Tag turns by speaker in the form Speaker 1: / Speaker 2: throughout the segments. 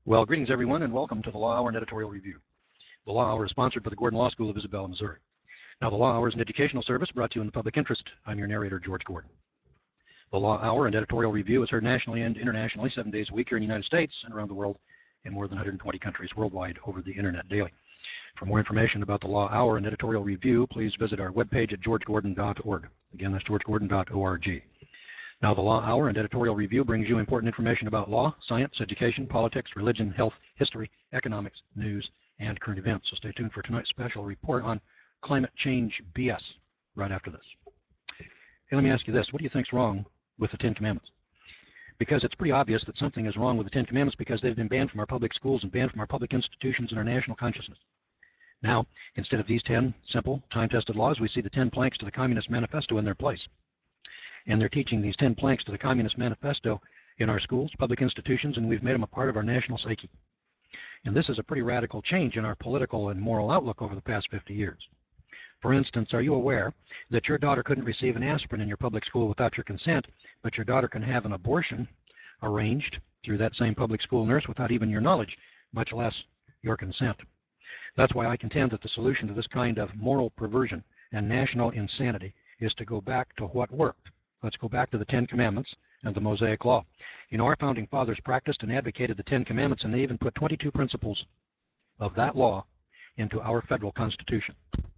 Speaker 1: Well, greetings everyone, and welcome to the Law Hour and Editorial Review. The Law Hour is sponsored by the Gordon Law School of Isabella, Missouri. Now, the Law Hour is an educational service brought to you in the public interest. I'm your narrator, George Gordon. The Law Hour and Editorial Review is heard nationally and internationally 7 days a week here in the United States and around the world in more than 120 countries worldwide over the internet daily. For more information about the Law Hour and Editorial Review, please visit our webpage at georgegordon.org. Again, that's georgegordon.org. Now, the Law Hour and Editorial Review brings you important information about law, science, education, politics, religion, health, history, economics, news, and current events. So stay tuned for tonight's special report on climate change BS right after this. Hey, let me ask you this. What do you think's wrong with the Ten Commandments? Because it's pretty obvious that something is wrong with the Ten Commandments because they've been banned from our public schools and banned from our public institutions and our national consciousness. Now, instead of these 10 simple, time-tested laws, we see the 10 planks to the Communist Manifesto in their place. And they're teaching these 10 planks to the Communist Manifesto in our schools, public institutions, and we've made them a part of our national psyche. And this is a pretty radical change in our political and moral outlook over the past 50 years. For instance, are you aware that your daughter couldn't receive an aspirin in your public school without your consent, but your daughter can have an abortion arranged through that same public school nurse without even your knowledge, much less your consent? That's why I contend that the solution to this kind of moral perversion and national insanity is to go back to what worked. Let's go back to the Ten Commandments and the Mosaic Law. You know, our founding fathers practiced and advocated the Ten Commandments, and they even put 22 principles of that law into our federal Constitution.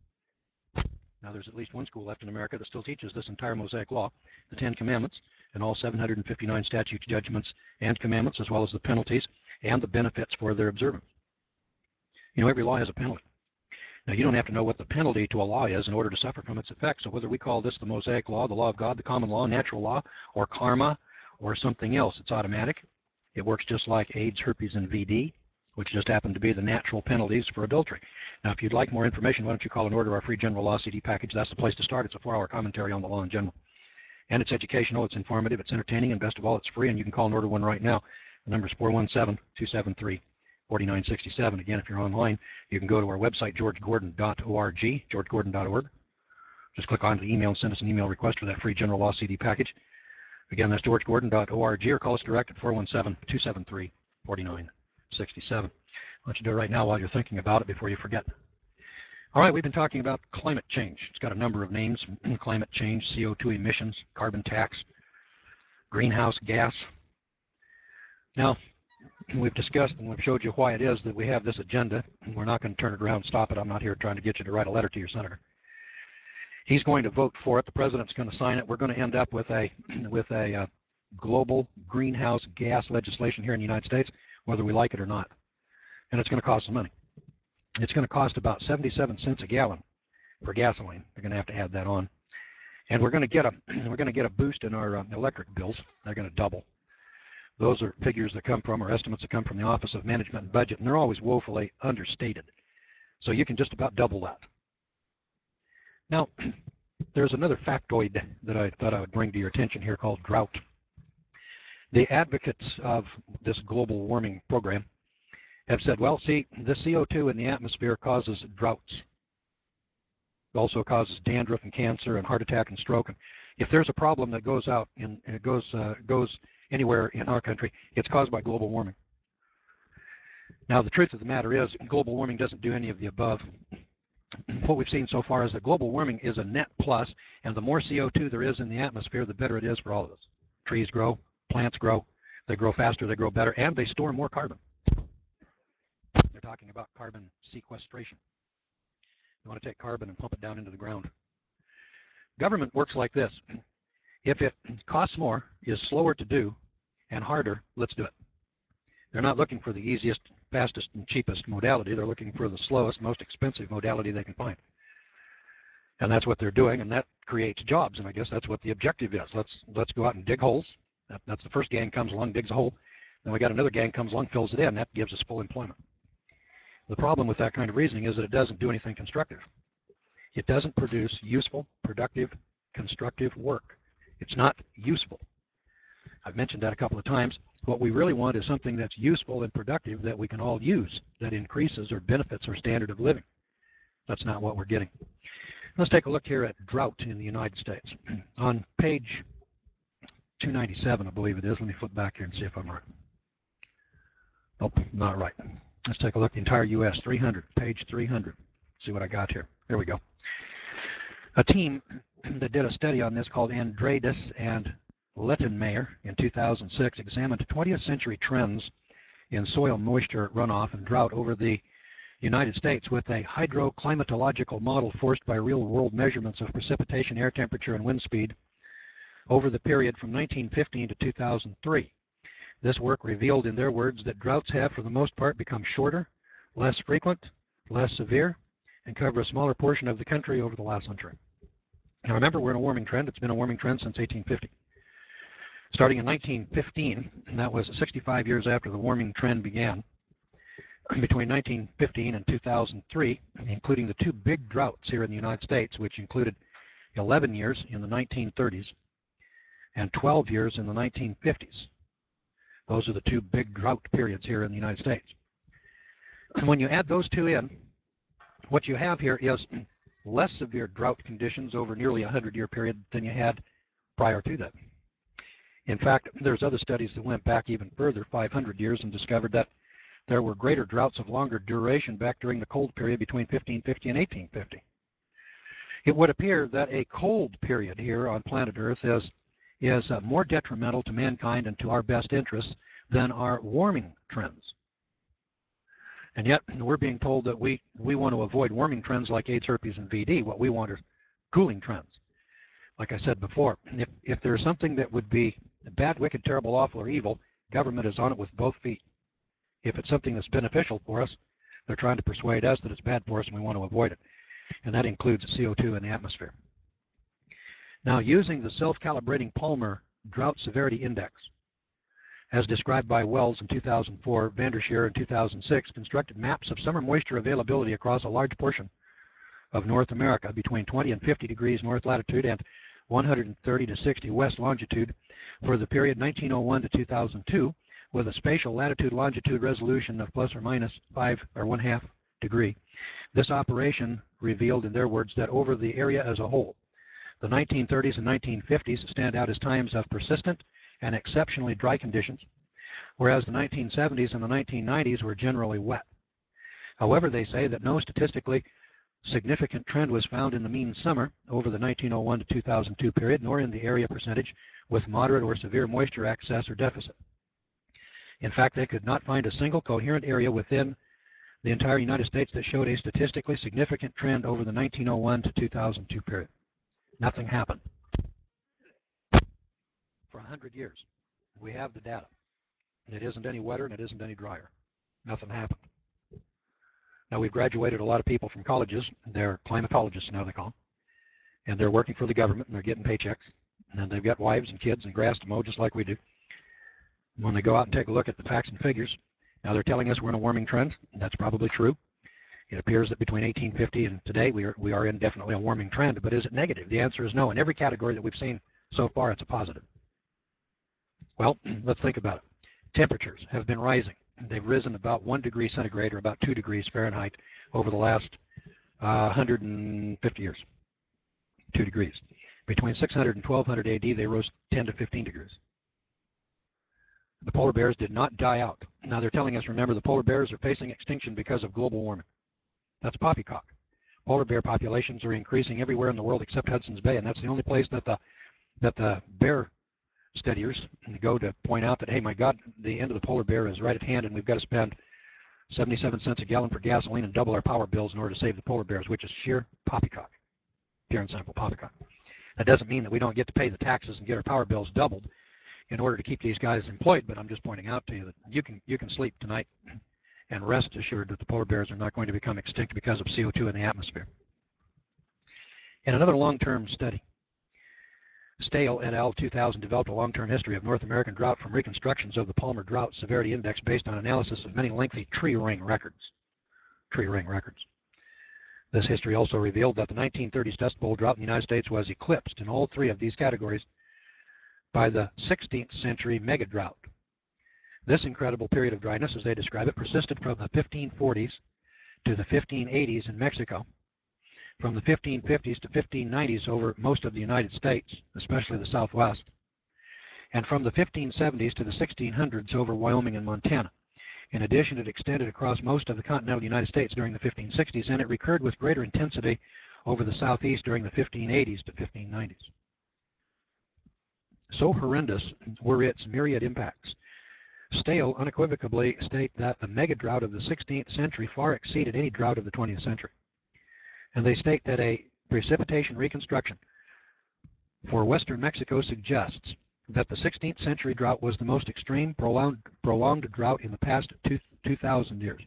Speaker 1: Now, there's at least one school left in America that still teaches this entire Mosaic Law, the Ten Commandments, and all 759 statutes, judgments, and commandments, as well as the penalties and the benefits for their observance. You know, every law has a penalty. Now, you don't have to know what the penalty to a law is in order to suffer from its effects. So whether we call this the Mosaic Law, the law of God, the common law, natural law, or karma, or something else, it's automatic. It works just like AIDS, herpes, and VD, which just happen to be the natural penalties for adultery. Now, if you'd like more information, why don't you call and order our free general law CD package? That's the place to start. It's a 4-hour commentary on the law in general. And it's educational, it's informative, it's entertaining, and best of all, it's free, and you can call and order one right now. The number is 417-273-4967. Again, if you're online, you can go to our website, georgegordon.org, georgegordon.org. Just click on the email and send us an email request for that free general law CD package. Again, that's georgegordon.org, or call us direct at 417-273-4967. Why don't you do it right now while you're thinking about it before you forget. All right, we've been talking about climate change. It's got a number of names: climate change, CO2 emissions, carbon tax, greenhouse gas. Now, we've discussed and we've showed you why it is that we have this agenda. We're not going to turn it around and stop it. I'm not here trying to get you to write a letter to your senator. He's going to vote for it. The president's going to sign it. We're going to end up with a global greenhouse gas legislation here in the United States, whether we like it or not. And it's going to cost some money. It's going to cost about 77 cents a gallon for gasoline. They're going to have to add that on. And we're going to get a boost in our electric bills. They're going to double. Those are figures that come from, or estimates that come from the Office of Management and Budget, and they're always woefully understated. So you can just about double that. Now, there's another factoid that I thought I would bring to your attention here called drought. The advocates of this global warming program have said, well, see, the CO2 in the atmosphere causes droughts. It also causes dandruff and cancer and heart attack and stroke. And if there's a problem that goes out and it goes anywhere in our country, it's caused by global warming. Now, the truth of the matter is global warming doesn't do any of the above. What we've seen so far is that global warming is a net plus, and the more CO2 there is in the atmosphere, the better it is for all of us. Trees grow, plants grow, they grow faster, they grow better, and they store more carbon. They're talking about carbon sequestration. You want to take carbon and pump it down into the ground. Government works like this. If it costs more, is slower to do, and harder, let's do it. They're not looking for the easiest, fastest, and cheapest modality. They're looking for the slowest, most expensive modality they can find. And that's what they're doing, and that creates jobs. And I guess that's what the objective is. Let's go out and dig holes. That's the first gang comes along, digs a hole. Then we got another gang comes along, fills it in. That gives us full employment. The problem with that kind of reasoning is that it doesn't do anything constructive. It doesn't produce useful, productive, constructive work. It's not useful. I've mentioned that a couple of times. What we really want is something that's useful and productive that we can all use, that increases or benefits our standard of living. That's not what we're getting. Let's take a look here at drought in the United States. On page 297, I believe it is. Let me flip back here and see if I'm right. Nope, not right. Let's take a look at the entire U.S. 300, page 300. See what I got here. There we go. A team that did a study on this called Andradis and Lettenmeyer in 2006 examined 20th century trends in soil moisture runoff and drought over the United States with a hydroclimatological model forced by real-world measurements of precipitation, air temperature, and wind speed over the period from 1915 to 2003. This work revealed, in their words, that droughts have, for the most part, become shorter, less frequent, less severe, and cover a smaller portion of the country over the last century. Now remember, we're in a warming trend. It's been a warming trend since 1850. Starting in 1915, and that was 65 years after the warming trend began, between 1915 and 2003, including the two big droughts here in the United States, which included 11 years in the 1930s and 12 years in the 1950s. Those are the two big drought periods here in the United States. And when you add those two in, what you have here is less severe drought conditions over nearly a 100-year period than you had prior to that. In fact, there's other studies that went back even further, 500 years, and discovered that there were greater droughts of longer duration back during the cold period between 1550 and 1850. It would appear that a cold period here on planet Earth is more detrimental to mankind and to our best interests than our warming trends. And yet, we're being told that we want to avoid warming trends like AIDS, herpes, and VD. What we want are cooling trends. Like I said before, if there's something that would be bad, wicked, terrible, awful, or evil, government is on it with both feet. If it's something that's beneficial for us, they're trying to persuade us that it's bad for us and we want to avoid it. And that includes CO2 in the atmosphere. Now, using the self-calibrating Palmer Drought Severity Index, as described by Wells in 2004, Vandershear in 2006, constructed maps of summer moisture availability across a large portion of North America between 20 and 50 degrees north latitude and 130 to 60 west longitude for the period 1901 to 2002, with a spatial latitude-longitude resolution of plus or minus 5 or 1/2 degree. This operation revealed, in their words, that over the area as a whole, the 1930s and 1950s stand out as times of persistent and exceptionally dry conditions, whereas the 1970s and the 1990s were generally wet. However, they say that no statistically significant trend was found in the mean summer over the 1901 to 2002 period, nor in the area percentage with moderate or severe moisture excess or deficit. In fact, they could not find a single coherent area within the entire United States that showed a statistically significant trend over the 1901 to 2002 period. Nothing happened. For 100 years, we have the data. And it isn't any wetter and it isn't any drier. Nothing happened. Now, we've graduated a lot of people from colleges. They're climatologists now, they call them. And they're working for the government and they're getting paychecks. And they've got wives and kids and grass to mow just like we do. When they go out and take a look at the facts and figures, now they're telling us we're in a warming trend. That's probably true. It appears that between 1850 and today we are in definitely a warming trend, but is it negative? The answer is no. In every category that we've seen so far, it's a positive. Well, let's think about it. Temperatures have been rising. They've risen about 1 degree centigrade or about 2 degrees Fahrenheit over the last 150 years. 2 degrees. Between 600 and 1200 AD, they rose 10 to 15 degrees. The polar bears did not die out. Now they're telling us, remember, the polar bears are facing extinction because of global warming. That's poppycock. Polar bear populations are increasing everywhere in the world except Hudson's Bay, and that's the only place that the bear studiers go to point out that, hey, my God, the end of the polar bear is right at hand, and we've got to spend 77 cents a gallon for gasoline and double our power bills in order to save the polar bears, which is sheer poppycock, pure and simple poppycock. That doesn't mean that we don't get to pay the taxes and get our power bills doubled in order to keep these guys employed, but I'm just pointing out to you that you can sleep tonight and rest assured that the polar bears are not going to become extinct because of CO2 in the atmosphere. In another long-term study, Stale et al. 2000 developed a long-term history of North American drought from reconstructions of the Palmer Drought Severity Index based on analysis of many lengthy tree ring records. This history also revealed that the 1930s Dust Bowl drought in the United States was eclipsed in all three of these categories by the 16th century mega drought. This incredible period of dryness, as they describe it, persisted from the 1540s to the 1580s in Mexico, from the 1550s to 1590s over most of the United States, especially the Southwest, and from the 1570s to the 1600s over Wyoming and Montana. In addition, it extended across most of the continental United States during the 1560s, and it recurred with greater intensity over the southeast during the 1580s to 1590s. So horrendous were its myriad impacts. Stale unequivocally state that the mega drought of the 16th century far exceeded any drought of the 20th century. And they state that a precipitation reconstruction for western Mexico suggests that the 16th century drought was the most extreme prolonged drought in the past 2,000 years.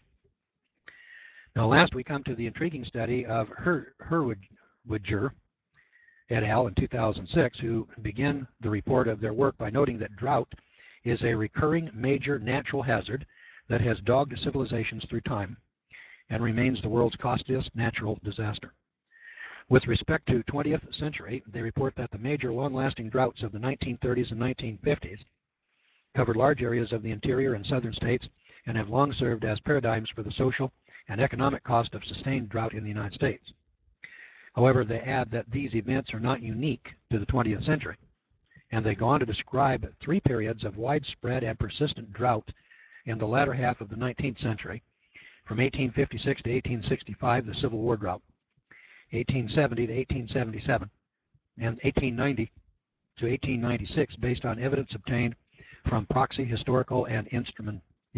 Speaker 1: Now last we come to the intriguing study of Herwedger et al. In 2006, who began the report of their work by noting that drought is a recurring major natural hazard that has dogged civilizations through time and remains the world's costliest natural disaster. With respect to 20th century, they report that the major long-lasting droughts of the 1930s and 1950s covered large areas of the interior and southern states and have long served as paradigms for the social and economic cost of sustained drought in the United States. However, they add that these events are not unique to the 20th century, and they go on to describe 3 periods of widespread and persistent drought in the latter half of the 19th century, from 1856 to 1865, the Civil War drought, 1870 to 1877, and 1890 to 1896, based on evidence obtained from proxy, historical, and instrument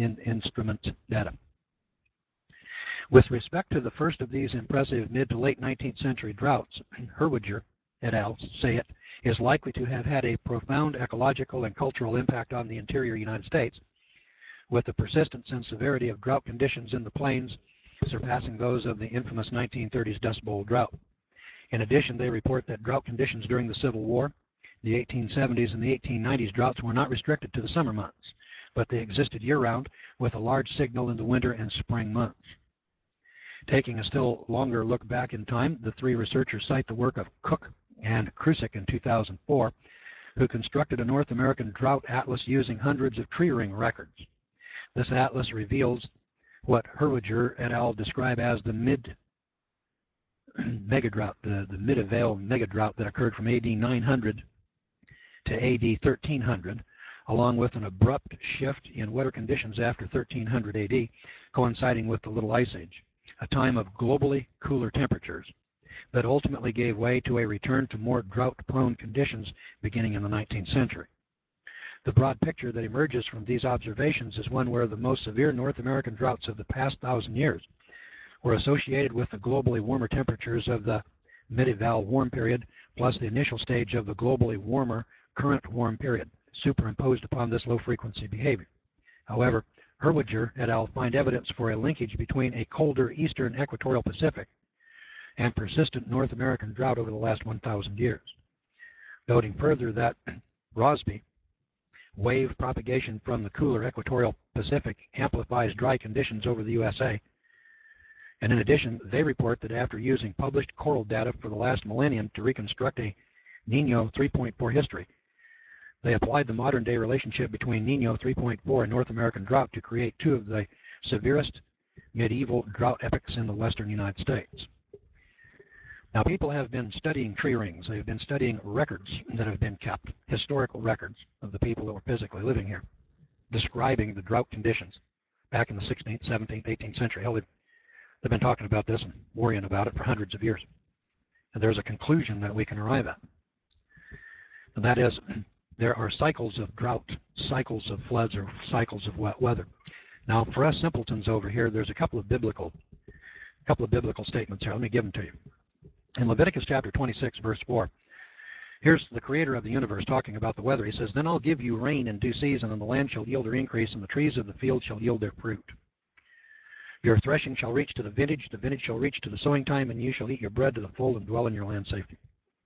Speaker 1: data. With respect to the first of these impressive mid to late 19th century droughts, Herwedger et al. Say it is likely to have had a profound ecological and cultural impact on the interior United States, with the persistence and severity of drought conditions in the plains surpassing those of the infamous 1930s Dust Bowl drought. In addition, they report that drought conditions during the Civil War, the 1870s, and the 1890s droughts were not restricted to the summer months, but they existed year-round with a large signal in the winter and spring months. Taking a still longer look back in time, the 3 researchers cite the work of Cook and Krusek in 2004, who constructed a North American drought atlas using hundreds of tree ring records. This atlas reveals what Herwedger et al. Describe as the megadrought, the Mid-Avail megadrought that occurred from AD 900 to AD 1300, along with an abrupt shift in weather conditions after 1300 AD, coinciding with the Little Ice Age, a time of globally cooler temperatures that ultimately gave way to a return to more drought-prone conditions beginning in the 19th century. The broad picture that emerges from these observations is one where the most severe North American droughts of the past 1,000 years were associated with the globally warmer temperatures of the Mid-Eval warm period, plus the initial stage of the globally warmer current warm period, superimposed upon this low-frequency behavior. However, Herwedger et al. Find evidence for a linkage between a colder eastern equatorial Pacific and persistent North American drought over the last 1,000 years, noting further that Rossby, wave propagation from the cooler equatorial Pacific amplifies dry conditions over the USA. And in addition, they report that after using published coral data for the last millennium to reconstruct a Nino 3.4 history, they applied the modern-day relationship between Nino 3.4 and North American drought to create 2 of the severest medieval drought epochs in the western United States. Now, people have been studying tree rings. They've been studying records that have been kept, historical records of the people that were physically living here, describing the drought conditions back in the 16th, 17th, 18th century. Hell, they've been talking about this and worrying about it for hundreds of years. And there's a conclusion that we can arrive at. And that is, there are cycles of drought, cycles of floods, or cycles of wet weather. Now, for us simpletons over here, there's a couple of biblical statements here. Let me give them to you. In Leviticus chapter 26, verse 4, here's the creator of the universe talking about the weather. He says, "Then I'll give you rain in due season, and the land shall yield her increase, and the trees of the field shall yield their fruit. Your threshing shall reach to the vintage shall reach to the sowing time, and you shall eat your bread to the full and dwell in your land safety."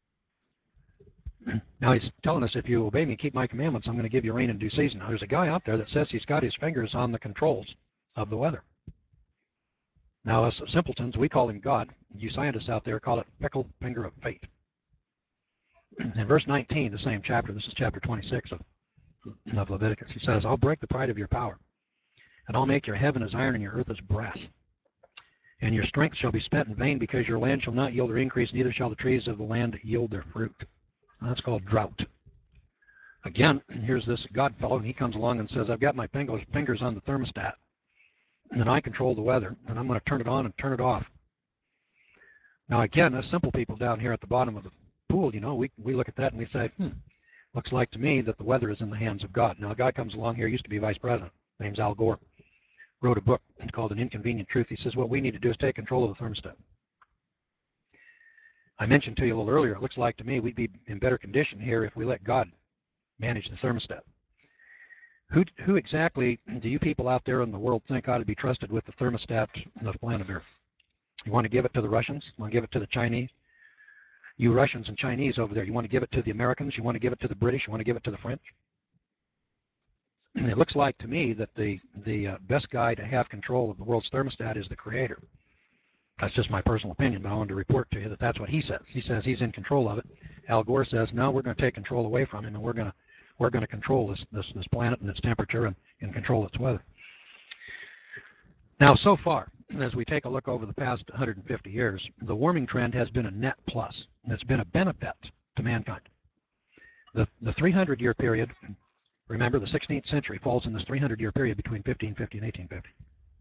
Speaker 1: Now he's telling us, if you obey me, keep my commandments, I'm going to give you rain in due season. Now there's a guy out there that says he's got his fingers on the controls of the weather. Now, us simpletons, we call him God. You scientists out there call it fickle finger of fate. In verse 19, the same chapter, this is chapter 26 of Leviticus, he says, "I'll break the pride of your power, and I'll make your heaven as iron and your earth as brass. And your strength shall be spent in vain, because your land shall not yield her increase, neither shall the trees of the land yield their fruit." That's called drought. Again, here's this God fellow, and he comes along and says, "I've got my fingers on the thermostat, and I control the weather, and I'm going to turn it on and turn it off. Now, again, us simple people down here at the bottom of the pool, you know, we look at that and we say, looks like to me that the weather is in the hands of God. Now, a guy comes along here, used to be vice president, name's Al Gore, wrote a book called An Inconvenient Truth. He says, what we need to do is take control of the thermostat. I mentioned to you a little earlier, it looks like to me we'd be in better condition here if we let God manage the thermostat. Who exactly do you people out there in the world think ought to be trusted with the thermostat of planet Earth? You want to give it to the Russians? You want to give it to the Chinese? You Russians and Chinese over there, you want to give it to the Americans? You want to give it to the British? You want to give it to the French? And it looks like to me that the best guy to have control of the world's thermostat is the Creator. That's just my personal opinion, but I wanted to report to you that that's what he says. He says he's in control of it. Al Gore says, no, we're going to take control away from him, and we're going to control this planet and its temperature and control its weather. Now, so far, as we take a look over the past 150 years, the warming trend has been a net plus. It's been a benefit to mankind. The 300-year period, remember, the 16th century falls in this 300-year period between 1550 and 1850.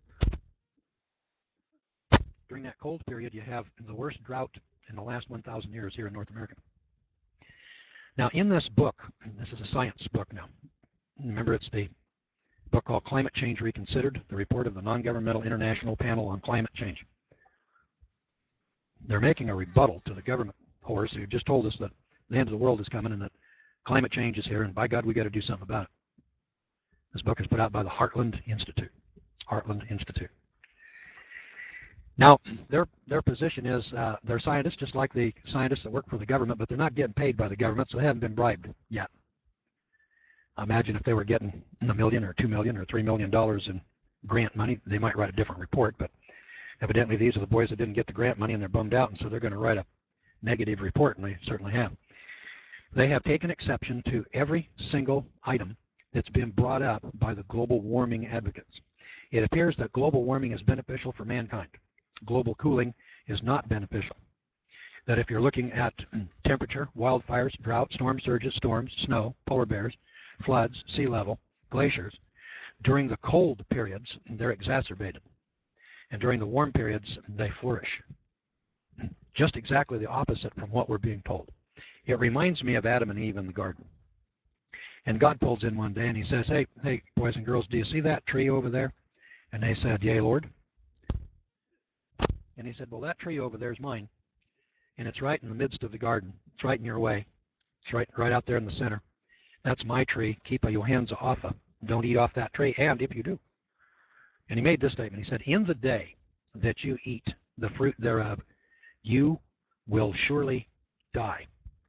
Speaker 1: During that cold period, you have the worst drought in the last 1,000 years here in North America. Now, in this book, this is a science book now. Remember, it's the book called Climate Change Reconsidered, the report of the Non-Governmental International Panel on Climate Change. They're making a rebuttal to the government whores who just told us that the end of the world is coming and that climate change is here, and by God, we got to do something about it. This book is put out by the Heartland Institute. Heartland Institute. Now, their position is they're scientists just like the scientists that work for the government, but they're not getting paid by the government, so they haven't been bribed yet. Imagine if they were getting $1 million or $2 million or $3 million in grant money, they might write a different report, but evidently these are the boys that didn't get the grant money and they're bummed out, and so they're going to write a negative report, and they certainly have. They have taken exception to every single item that's been brought up by the global warming advocates. It appears that global warming is beneficial for mankind. Global cooling is not beneficial. That if you're looking at temperature, wildfires, drought, storm surges, storms, snow, polar bears, floods, sea level, glaciers, during the cold periods, they're exacerbated. And during the warm periods, they flourish. Just exactly the opposite from what we're being told. It reminds me of Adam and Eve in the garden. And God pulls in one day and he says, hey, boys and girls, do you see that tree over there? And they said, yea, Lord. And he said, well, that tree over there is mine. And it's right in the midst of the garden. It's right in your way. It's right out there in the center. That's my tree. Keep your hands off of. Don't eat off that tree, and if you do. And he made this statement. He said, in the day that you eat the fruit thereof, you will surely die.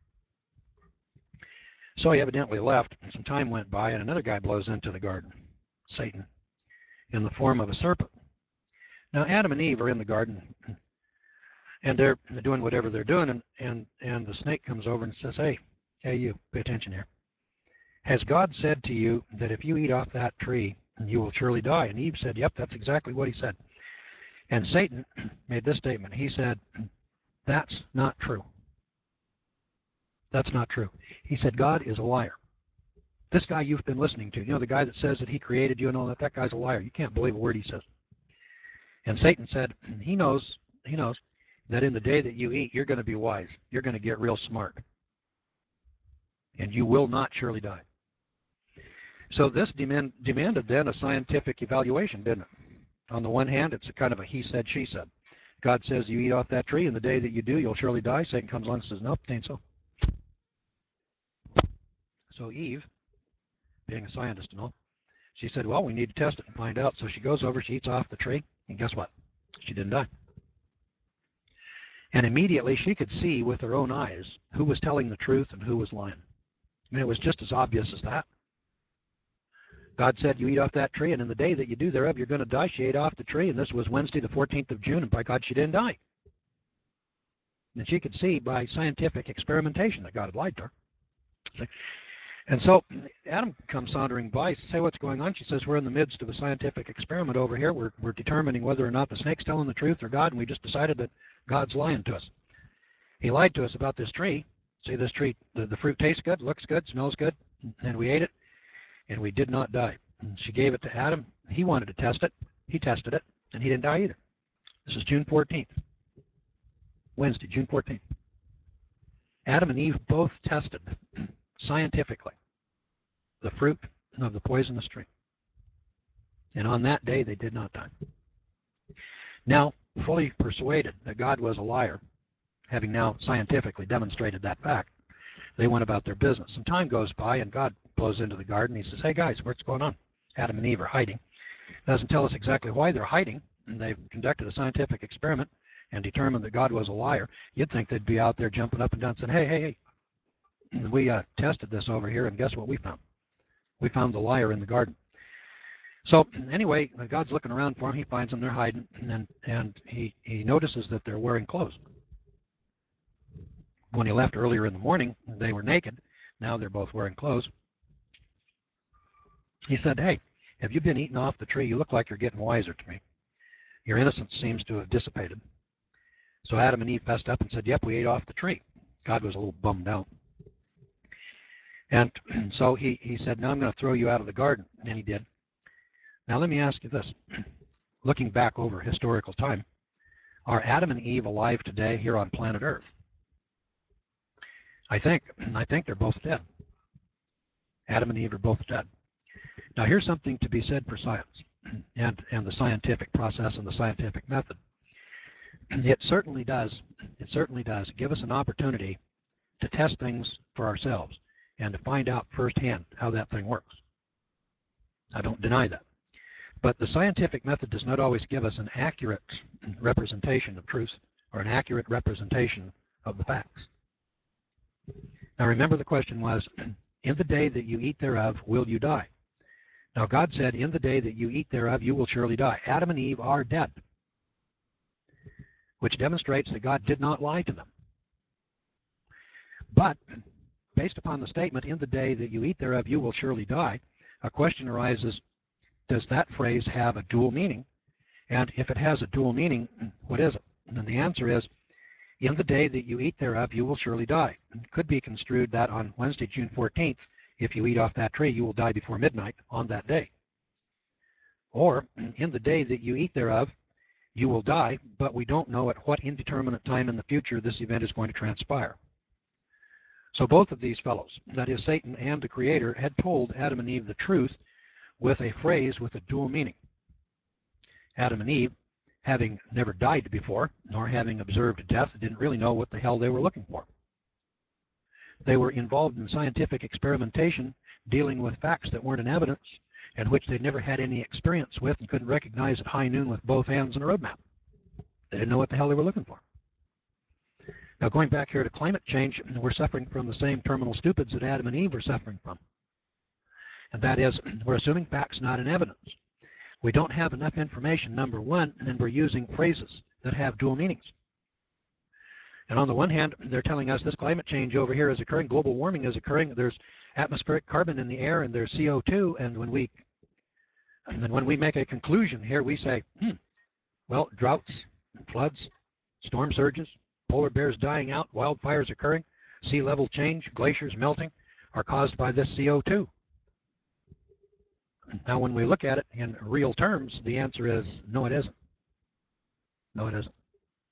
Speaker 1: So he evidently left, and some time went by, and another guy blows into the garden, Satan, in the form of a serpent. Now, Adam and Eve are in the garden, and they're doing whatever they're doing, and the snake comes over and says, hey, you, pay attention here. Has God said to you that if you eat off that tree, you will surely die? And Eve said, yep, that's exactly what he said. And Satan made this statement. He said, that's not true. That's not true. He said, God is a liar. This guy you've been listening to, you know, the guy that says that he created you and all that, that guy's a liar. You can't believe a word he says. And Satan said, he knows that in the day that you eat, you're going to be wise. You're going to get real smart. And you will not surely die. So this demanded then a scientific evaluation, didn't it? On the one hand, it's a kind of a he said, she said. God says you eat off that tree, and the day that you do, you'll surely die. Satan comes along and says, nope, it ain't so. So Eve, being a scientist and all, she said, well, we need to test it and find out. So she goes over, she eats off the tree, and guess what? She didn't die. And immediately she could see with her own eyes who was telling the truth and who was lying. I mean, it was just as obvious as that. God said, you eat off that tree, and in the day that you do thereof, you're going to die. She ate off the tree, and this was Wednesday, the 14th of June, and by God, she didn't die. And she could see by scientific experimentation that God had lied to her. See? And so Adam comes sauntering by, say, what's going on? She says, we're in the midst of a scientific experiment over here. We're determining whether or not the snake's telling the truth or God, and we just decided that God's lying to us. He lied to us about this tree. See, this tree, the fruit tastes good, looks good, smells good, and we ate it, and we did not die. And she gave it to Adam. He wanted to test it. he tested it, and he didn't die either. This is June 14th, Wednesday, June 14th. Adam and Eve both tested scientifically the fruit of the poisonous tree. And on that day, they did not die. Now, fully persuaded that God was a liar, having now scientifically demonstrated that fact, they went about their business. Some time goes by, and God blows into the garden. He says, hey, guys, what's going on? Adam and Eve are hiding. Doesn't tell us exactly why they're hiding. And they've conducted a scientific experiment and determined that God was a liar. You'd think they'd be out there jumping up and down saying, hey, hey, hey, we tested this over here, and guess what we found? We found the liar in the garden. So anyway, God's looking around for them. He finds them. They're hiding, and he notices that they're wearing clothes. When he left earlier in the morning, they were naked. Now they're both wearing clothes. He said, hey, have you been eating off the tree? You look like you're getting wiser to me. Your innocence seems to have dissipated. So Adam and Eve fessed up and said, yep, we ate off the tree. God was a little bummed out. And so he said, now I'm going to throw you out of the garden. And he did. Now let me ask you this. Looking back over historical time, are Adam and Eve alive today here on planet Earth? I think they're both dead. Adam and Eve are both dead. Now here's something to be said for science and the scientific process and the scientific method. It certainly does give us an opportunity to test things for ourselves and to find out firsthand how that thing works. I don't deny that. But the scientific method does not always give us an accurate representation of truth or an accurate representation of the facts. Now remember, the question was, in the day that you eat thereof, will you die? Now God said, in the day that you eat thereof, you will surely die. Adam and Eve are dead, which demonstrates that God did not lie to them. But based upon the statement, in the day that you eat thereof, you will surely die, a question arises, does that phrase have a dual meaning? And if it has a dual meaning, what is it? And the answer is, in the day that you eat thereof, you will surely die. It could be construed that on Wednesday, June 14th, if you eat off that tree, you will die before midnight on that day. Or, in the day that you eat thereof, you will die, but we don't know at what indeterminate time in the future this event is going to transpire. So both of these fellows, that is Satan and the Creator, had told Adam and Eve the truth with a phrase with a dual meaning. Adam and Eve, having never died before, nor having observed death, didn't really know what the hell they were looking for. They were involved in scientific experimentation, dealing with facts that weren't in evidence, and which they'd never had any experience with and couldn't recognize at high noon with both hands on a roadmap. They didn't know what the hell they were looking for. Now going back here to climate change, we're suffering from the same terminal stupids that Adam and Eve were suffering from. And that is, we're assuming facts, not in evidence. We don't have enough information, number one, and we're using phrases that have dual meanings. And on the one hand, they're telling us this climate change over here is occurring, global warming is occurring, there's atmospheric carbon in the air, and there's CO2, and when we make a conclusion here, we say, well, droughts, floods, storm surges, polar bears dying out, wildfires occurring, sea level change, glaciers melting are caused by this CO2. Now, when we look at it in real terms, the answer is no, it isn't. No, it isn't.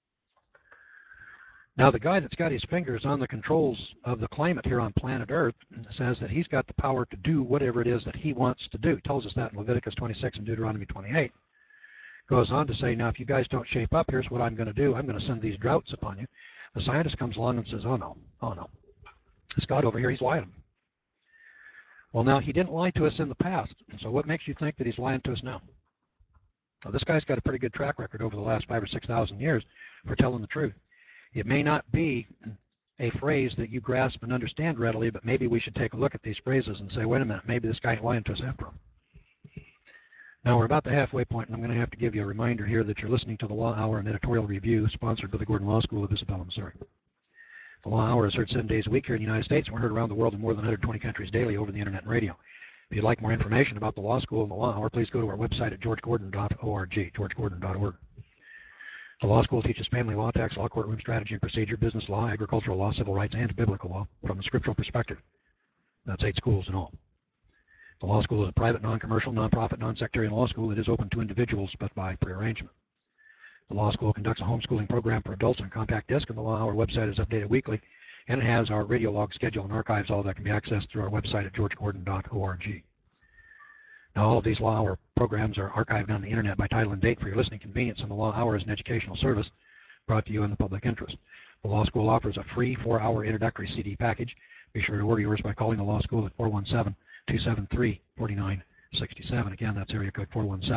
Speaker 1: Now, the guy that's got his fingers on the controls of the climate here on planet Earth says that he's got the power to do whatever it is that he wants to do. He tells us that in Leviticus 26 and Deuteronomy 28. Goes on to say, now, if you guys don't shape up, here's what I'm going to do. I'm going to send these droughts upon you. The scientist comes along and says, oh, no. This God over here, he's lying. Well, now, he didn't lie to us in the past, so what makes you think that he's lying to us now? Well, this guy's got a pretty good track record over the last 5,000 or 6,000 years for telling the truth. It may not be a phrase that you grasp and understand readily, but maybe we should take a look at these phrases and say, wait a minute, maybe this guy ain't lying to us after all. Now, we're about the halfway point, and I'm going to have to give you a reminder here that you're listening to the Law Hour and Editorial Review, sponsored by the Gordon Law School of Isabella, Missouri. The Law Hour is heard 7 days a week here in the United States, and we're heard around the world in more than 120 countries daily over the Internet and radio. If you'd like more information about the Law School and the Law Hour, please go to our website at georgegordon.org, georgegordon.org. The law school teaches family law, tax law, courtroom strategy and procedure, business law, agricultural law, civil rights, and biblical law from a scriptural perspective. That's 8 schools in all. The law school is a private, non-commercial, non-profit, non-sectarian law school that is open to individuals but by prearrangement. The law school conducts a homeschooling program for adults on a compact disc, and the Law Hour website is updated weekly, and it has our radio log schedule and archives. All of that can be accessed through our website at georgegordon.org. Now, all of these Law Hour programs are archived on the internet by title and date for your listening convenience, and the Law Hour is an educational service brought to you in the public interest. The law school offers a free 4-hour introductory CD package. Be sure to order yours by calling the law school at 417-273-4967. Again, that's area code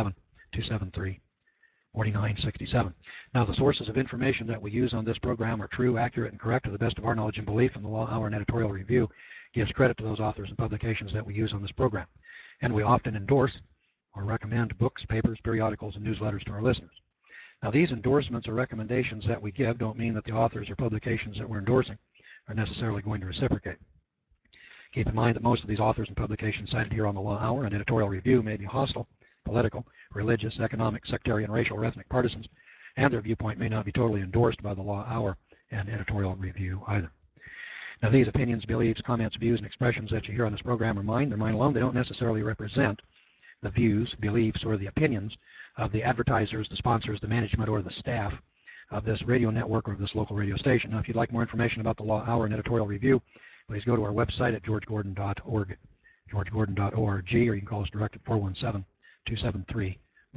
Speaker 1: 417-273-4967. Now, the sources of information that we use on this program are true, accurate, and correct to the best of our knowledge and belief, and the Law Hour and Editorial Review gives credit to those authors and publications that we use on this program. And we often endorse or recommend books, papers, periodicals, and newsletters to our listeners. Now, these endorsements or recommendations that we give don't mean that the authors or publications that we're endorsing are necessarily going to reciprocate. Keep in mind that most of these authors and publications cited here on the Law Hour and Editorial Review may be hostile, political, religious, economic, sectarian, racial, or ethnic partisans, and their viewpoint may not be totally endorsed by the Law Hour and Editorial Review either. Now, these opinions, beliefs, comments, views, and expressions that you hear on this program are mine. They're mine alone. They don't necessarily represent the views, beliefs, or the opinions of the advertisers, the sponsors, the management, or the staff of this radio network or this local radio station. Now, if you'd like more information about the Law Hour and Editorial Review, please go to our website at georgegordon.org, georgegordon.org, or you can call us direct at 417-273-4967.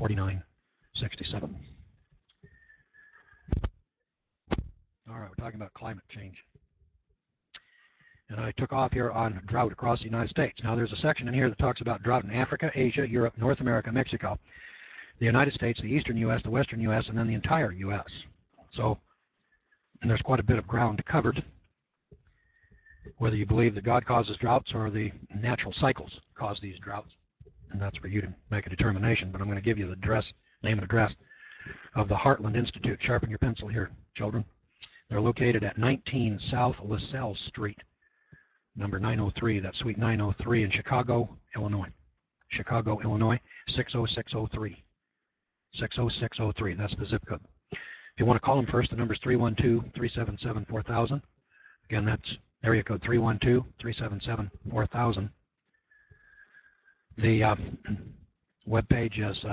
Speaker 1: All right, we're talking about climate change. And I took off here on drought across the United States. Now, there's a section in here that talks about drought in Africa, Asia, Europe, North America, Mexico, the United States, the eastern U.S., the western U.S., and then the entire U.S. So there's quite a bit of ground covered, whether you believe that God causes droughts or the natural cycles cause these droughts. And that's for you to make a determination. But I'm going to give you the address, name and address of the Heartland Institute. Sharpen your pencil here, children. They're located at 19 South LaSalle Street, number 903, that's Suite 903 in Chicago, Illinois. Chicago, Illinois, 60603. 60603, that's the zip code. If you want to call them first, the number is 312-377-4000. Again, that's area code 312-377-4000. The webpage is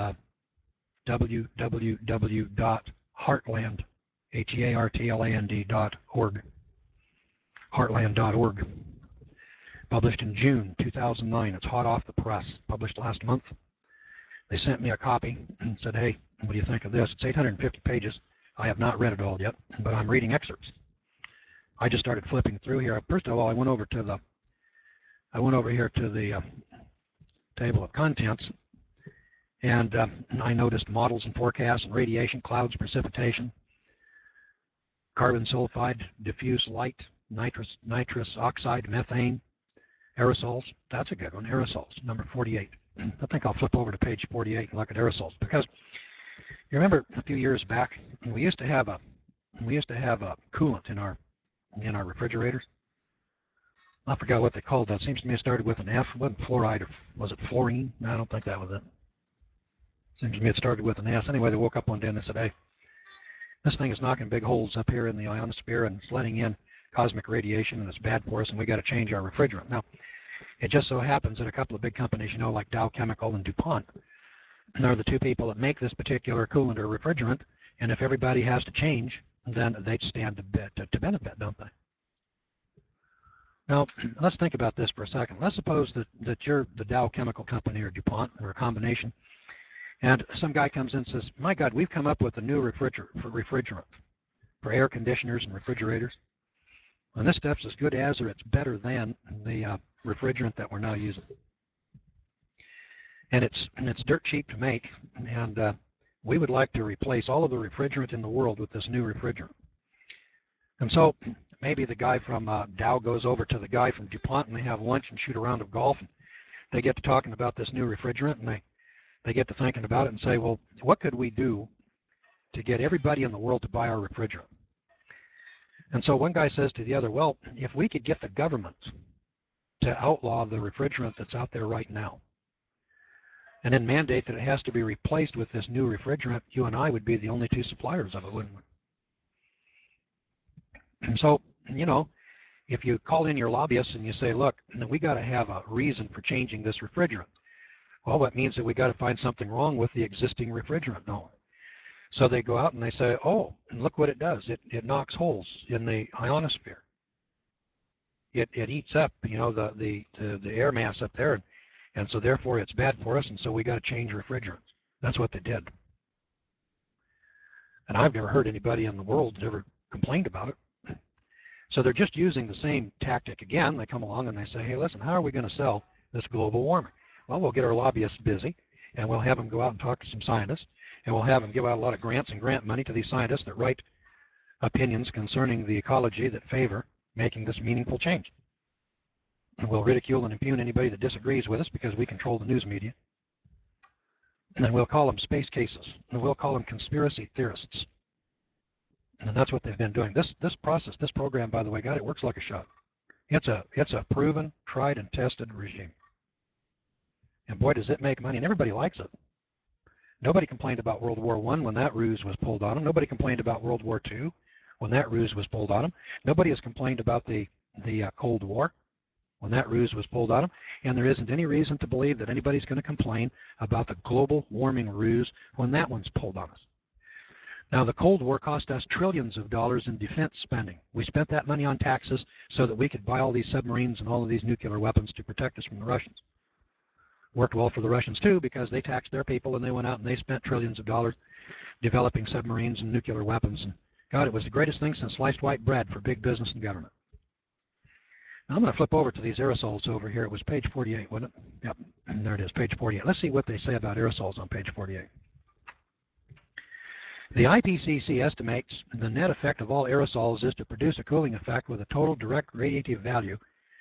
Speaker 1: www.heartland, HEARTLAND.org. Heartland.org. Published in June 2009. It's hot off the press. Published last month. They sent me a copy and said, hey, what do you think of this? It's 850 pages. I have not read it all yet, but I'm reading excerpts. I just started flipping through here. First of all, I went over here to the table of contents, and I noticed models and forecasts and radiation, clouds, precipitation, carbon sulfide, diffuse light, nitrous oxide, methane, aerosols. That's a good one, aerosols, number 48. I think I'll flip over to page 48 and look at aerosols, because you remember a few years back we used to have a coolant in our refrigerators. I forgot what they called that. Seems to me it started with an F. It wasn't fluoride, or was it fluorine? No, I don't think that was it. Seems to me it started with an S. Anyway, they woke up one day and they said, hey, this thing is knocking big holes up here in the ionosphere and it's letting in cosmic radiation, and it's bad for us, and we got to change our refrigerant. Now, it just so happens that a couple of big companies, like Dow Chemical and DuPont, are the two people that make this particular coolant or refrigerant, and if everybody has to change, then they'd stand to benefit, don't they? Now, let's think about this for a second. Let's suppose that you're the Dow Chemical Company or DuPont or a combination, and some guy comes in and says, my God, we've come up with a new refrigerant for air conditioners and refrigerators. And this stuff's as good as, or it's better than, the refrigerant that we're now using. And it's dirt cheap to make, and we would like to replace all of the refrigerant in the world with this new refrigerant. And so maybe the guy from Dow goes over to the guy from DuPont, and they have lunch and shoot a round of golf, and they get to talking about this new refrigerant, and they get to thinking about it and say, well, what could we do to get everybody in the world to buy our refrigerant? And so one guy says to the other, well, if we could get the government to outlaw the refrigerant that's out there right now, and then mandate that it has to be replaced with this new refrigerant, you and I would be the only two suppliers of it, wouldn't we? And so, if you call in your lobbyists and you say, look, we got to have a reason for changing this refrigerant, well, that means that we got to find something wrong with the existing refrigerant. No. So they go out and they say, oh, and look what it does. It knocks holes in the ionosphere. It eats up, the air mass up there, and so therefore it's bad for us, and so we got to change refrigerants. That's what they did. And I've never heard anybody in the world ever complained about it. So they're just using the same tactic again. They come along and they say, hey, listen, how are we going to sell this global warming? Well, we'll get our lobbyists busy, and we'll have them go out and talk to some scientists, and we'll have them give out a lot of grants and grant money to these scientists that write opinions concerning the ecology that favor making this meaningful change. And we'll ridicule and impugn anybody that disagrees with us because we control the news media. And then we'll call them space cases, and we'll call them conspiracy theorists. And that's what they've been doing. This process, this program, by the way, God, it works like a shot. It's a proven, tried, and tested regime. And boy, does it make money, and everybody likes it. Nobody complained about World War I when that ruse was pulled on them. Nobody complained about World War II when that ruse was pulled on them. Nobody has complained about the Cold War when that ruse was pulled on them. And there isn't any reason to believe that anybody's going to complain about the global warming ruse when that one's pulled on us. Now, the Cold War cost us trillions of dollars in defense spending. We spent that money on taxes so that we could buy all these submarines and all of these nuclear weapons to protect us from the Russians. Worked well for the Russians, too, because they taxed their people and they went out and they spent trillions of dollars developing submarines and nuclear weapons. And God, it was the greatest thing since sliced white bread for big business and government. Now, I'm going to flip over to these aerosols over here. It was page 48, wasn't it? Yep, and there it is, page 48. Let's see what they say about aerosols on page 48. The IPCC estimates the net effect of all aerosols is to produce a cooling effect with a total direct radiative value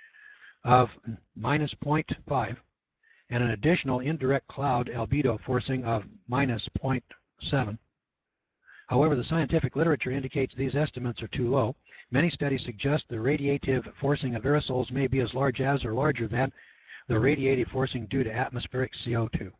Speaker 1: of minus 0.5 and an additional indirect cloud albedo forcing of minus 0.7. However, the scientific literature indicates these estimates are too low. Many studies suggest the radiative forcing of aerosols may be as large as or larger than the radiative forcing due to atmospheric CO2.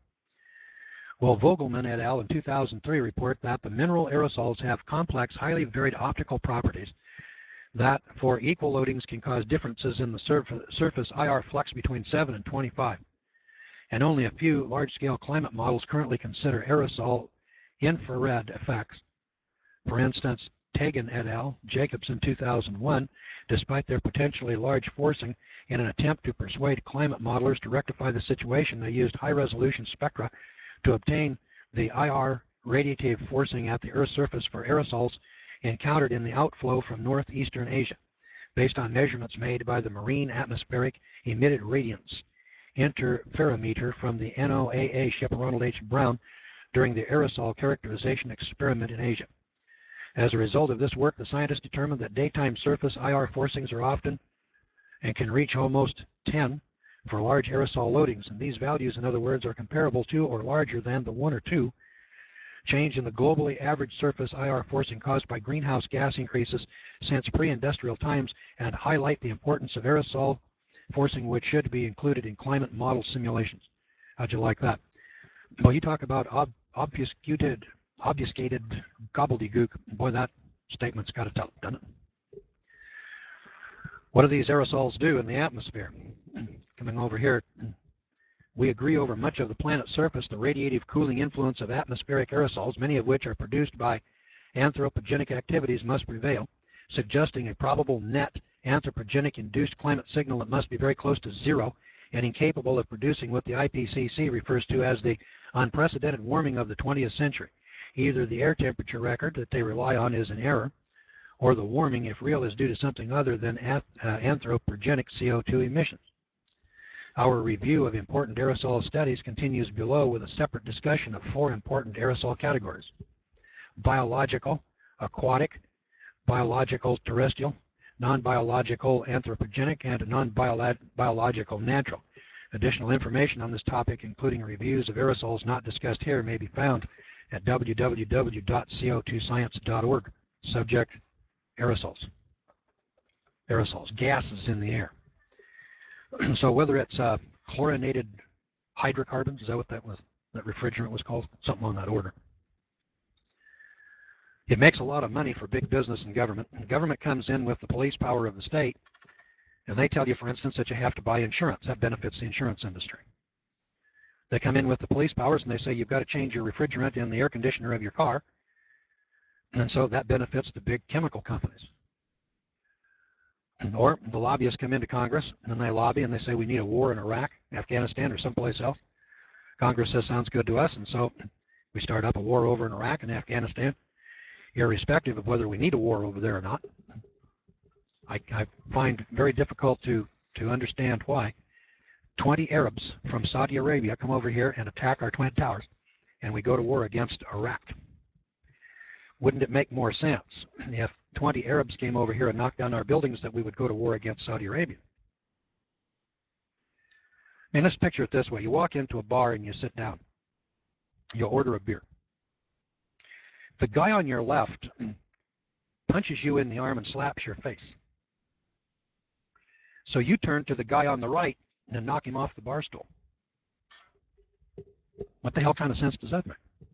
Speaker 1: Well, Vogelman et al. In 2003 report that the mineral aerosols have complex, highly varied optical properties that, for equal loadings, can cause differences in the surface IR flux between 7 and 25. And only a few large-scale climate models currently consider aerosol infrared effects. For instance, Tegan et al., Jacobson 2001, despite their potentially large forcing, in an attempt to persuade climate modelers to rectify the situation, they used high-resolution spectra to obtain the IR radiative forcing at the Earth's surface for aerosols encountered in the outflow from northeastern Asia, based on measurements made by the Marine Atmospheric Emitted Radiance Interferometer from the NOAA ship Ronald H. Brown during the aerosol characterization experiment in Asia. As a result of this work, the scientists determined that daytime surface IR forcings are often and can reach almost 10 for large aerosol loadings, and these values, in other words, are comparable to or larger than the 1 or 2 change in the globally average surface IR forcing caused by greenhouse gas increases since pre-industrial times, and highlight the importance of aerosol forcing, which should be included in climate model simulations. How'd you like that? Well, you talk about obfuscated gobbledygook. Boy, that statement's got to tell it, doesn't it? What do these aerosols do in the atmosphere? Coming over here, we agree over much of the planet's surface the radiative cooling influence of atmospheric aerosols, many of which are produced by anthropogenic activities, must prevail, suggesting a probable net anthropogenic-induced climate signal that must be very close to zero and incapable of producing what the IPCC refers to as the unprecedented warming of the 20th century. Either the air temperature record that they rely on is an error, or the warming, if real, is due to something other than anthropogenic CO2 emissions. Our review of important aerosol studies continues below with a separate discussion of 4 important aerosol categories: biological, aquatic, biological terrestrial, non-biological anthropogenic, and non-biological natural. Additional information on this topic, including reviews of aerosols not discussed here, may be found at www.co2science.org. Subject: aerosols. Aerosols, gases in the air. So whether it's chlorinated hydrocarbons, is that what that refrigerant was called? Something on that order. It makes a lot of money for big business and government. And government comes in with the police power of the state And they tell you, for instance, that you have to buy insurance. That benefits the insurance industry. They come in with the police powers and they say you've got to change your refrigerant in the air conditioner of your car. And so that benefits the big chemical companies. Or the lobbyists come into Congress and they lobby and they say we need a war in Iraq, Afghanistan, or someplace else. Congress says sounds good to us, and so we start up a war over in Iraq and Afghanistan, irrespective of whether we need a war over there or not. I find very difficult to understand why 20 Arabs from Saudi Arabia come over here and attack our Twin Towers, and we go to war against Iraq. Wouldn't it make more sense if 20 Arabs came over here and knocked down our buildings that we would go to war against Saudi Arabia? I mean, let's picture it this way. You walk into a bar and you sit down. You order a beer. The guy on your left punches you in the arm and slaps your face. So you turn to the guy on the right and knock him off the bar stool. What the hell kind of sense does that make?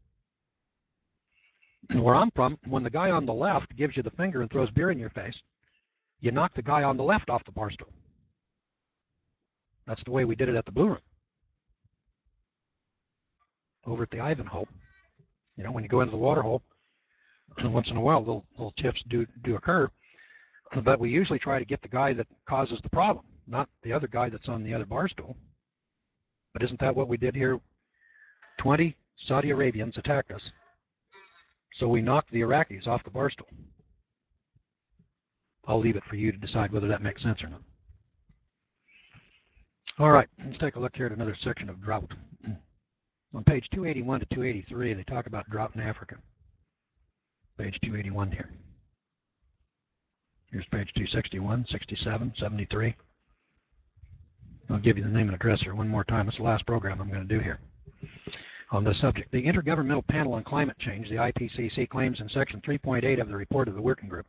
Speaker 1: And where I'm from, when the guy on the left gives you the finger and throws beer in your face, you knock the guy on the left off the bar stool. That's the way we did it at the Blue Room. Over at the Ivanhoe, you know, when you go into the water hole, once in a while little tips do occur, but we usually try to get the guy that causes the problem, not the other guy that's on the other bar stool. But isn't that what we did here? 20 Saudi Arabians attacked us, so we knocked the Iraqis off the bar stool. I'll leave it for you to decide whether that makes sense or not. All right, let's take a look here at another section of drought. On page 281 to 283, they talk about drought in Africa. Page 281 here. Here's page 261, 67, 73. I'll give you the name and address here one more time. It's the last program I'm going to do here on this subject. The Intergovernmental Panel on Climate Change, the IPCC, claims in section 3.8 of the report of the working group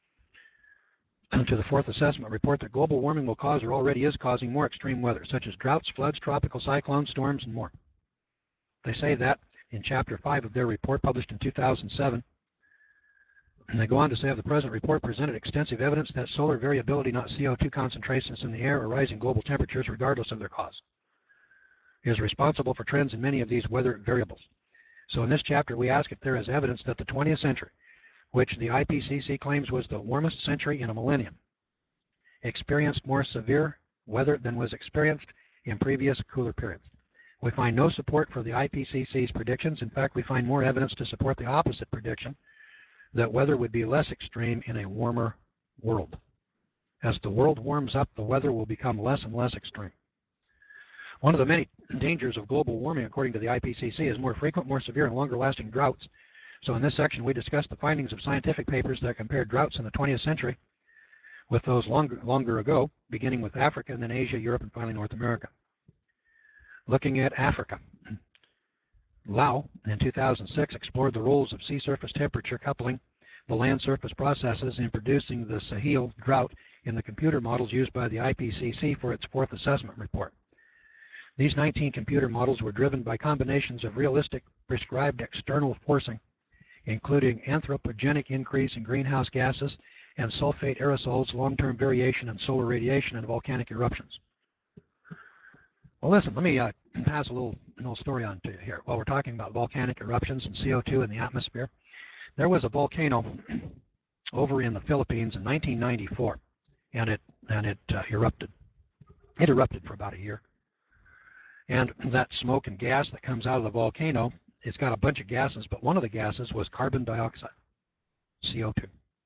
Speaker 1: to the fourth assessment report that global warming will cause or already is causing more extreme weather, such as droughts, floods, tropical cyclones, storms, and more. They say that in Chapter 5 of their report published in 2007. And they go on to say, the present report presented extensive evidence that solar variability, not CO2 concentrations in the air, or rising global temperatures, regardless of their cause, is responsible for trends in many of these weather variables. So in this chapter, we ask if there is evidence that the 20th century, which the IPCC claims was the warmest century in a millennium, experienced more severe weather than was experienced in previous cooler periods. We find no support for the IPCC's predictions. In fact, we find more evidence to support the opposite prediction, that weather would be less extreme in a warmer world. As the world warms up, the weather will become less and less extreme. One of the many dangers of global warming, according to the IPCC, is more frequent, more severe, and longer-lasting droughts. So in this section, we discuss the findings of scientific papers that compare droughts in the 20th century with those longer ago, beginning with Africa, and then Asia, Europe, and finally North America. Looking at Africa, Lau, in 2006, explored the roles of sea surface temperature coupling the land surface processes in producing the Sahel drought in the computer models used by the IPCC for its fourth assessment report. These 19 computer models were driven by combinations of realistic prescribed external forcing, including anthropogenic increase in greenhouse gases and sulfate aerosols, long-term variation in solar radiation, and volcanic eruptions. Well, listen, let me pass a little story on to you here. While we're talking about volcanic eruptions and CO2 in the atmosphere, there was a volcano over in the Philippines in 1994, and it erupted. It erupted for about a year. And that smoke and gas that comes out of the volcano, it's got a bunch of gases, but one of the gases was carbon dioxide, CO2.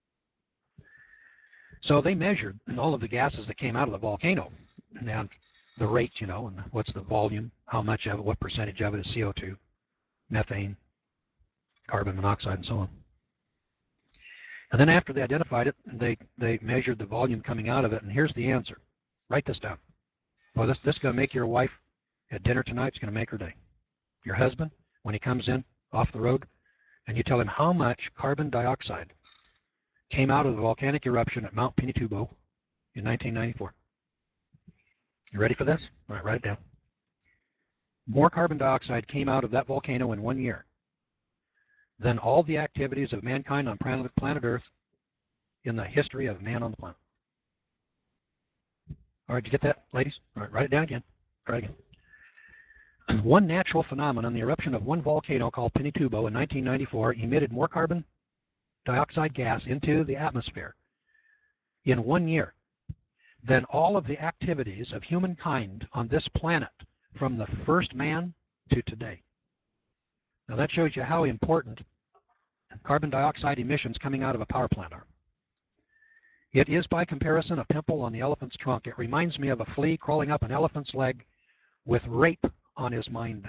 Speaker 1: So they measured all of the gases that came out of the volcano, and the rate, you know, and what's the volume, how much of it, what percentage of it is CO2, methane, carbon monoxide, and so on. And then after they identified it, they measured the volume coming out of it, and here's the answer. Write this down. Well, this is going to make your wife at dinner tonight. It's going to make her day. Your husband, when he comes in off the road, and you tell him how much carbon dioxide came out of the volcanic eruption at Mount Pinatubo in 1994. You ready for this? All right, write it down. More carbon dioxide came out of that volcano in 1 year than all the activities of mankind on planet Earth in the history of man on the planet. All right, did you get that, ladies? All right, write it down again. Try it again. One natural phenomenon, the eruption of one volcano called Pinatubo in 1994, emitted more carbon dioxide gas into the atmosphere in 1 year than all of the activities of humankind on this planet from the first man to today. Now that shows you how important carbon dioxide emissions coming out of a power plant are. It is by comparison a pimple on the elephant's trunk. It reminds me of a flea crawling up an elephant's leg with rape on his mind.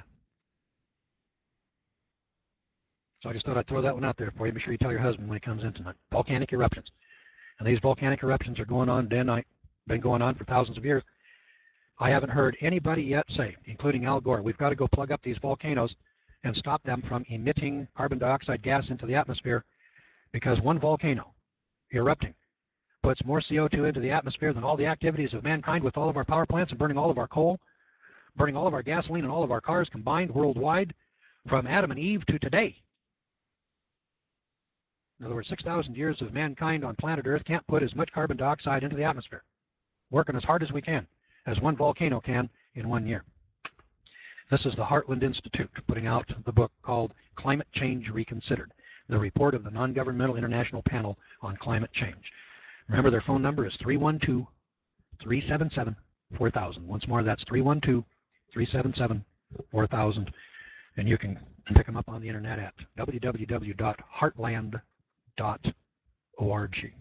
Speaker 1: So I just thought I'd throw that one out there for you. Be sure you tell your husband when he comes in tonight. Volcanic eruptions. And these volcanic eruptions are going on day and night. Been going on for thousands of years. I haven't heard anybody yet say, including Al Gore, we've got to go plug up these volcanoes and stop them from emitting carbon dioxide gas into the atmosphere, because one volcano erupting puts more CO2 into the atmosphere than all the activities of mankind with all of our power plants and burning all of our coal, burning all of our gasoline and all of our cars combined worldwide from Adam and Eve to today. In other words, 6,000 years of mankind on planet Earth can't put as much carbon dioxide into the atmosphere, working as hard as we can, as one volcano can in 1 year. This is the Heartland Institute putting out the book called Climate Change Reconsidered, the report of the Non-Governmental International Panel on Climate Change. Remember, their phone number is 312-377-4000. Once more, that's 312-377-4000. And you can pick them up on the internet at www.heartland.org.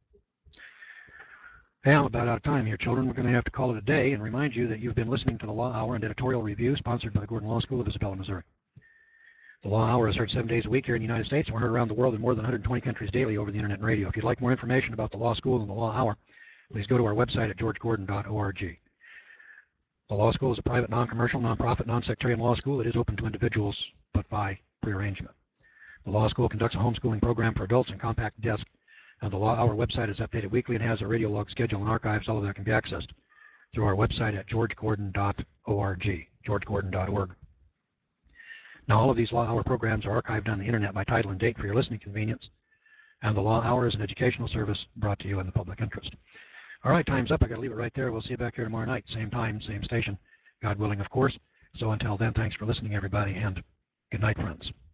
Speaker 1: Hey, I'm about out of time here, children. We're going to have to call it a day and remind you that you've been listening to the Law Hour and Editorial Review, sponsored by the Gordon Law School of Isabella, Missouri. The Law Hour is heard 7 days a week here in the United States, and we're heard around the world in more than 120 countries daily over the internet and radio. If you'd like more information about the Law School and the Law Hour, please go to our website at georgegordon.org. The Law School is a private, non-commercial, non-profit, non-sectarian law school that is open to individuals, but by prearrangement. The Law School conducts a homeschooling program for adults and compact disc. And the Law Hour website is updated weekly and has a radio log schedule and archives. All of that can be accessed through our website at georgegordon.org, georgegordon.org. Now, all of these Law Hour programs are archived on the internet by title and date for your listening convenience. And the Law Hour is an educational service brought to you in the public interest. All right, time's up. I got to leave it right there. We'll see you back here tomorrow night, same time, same station, God willing, of course. So until then, thanks for listening, everybody, and good night, friends.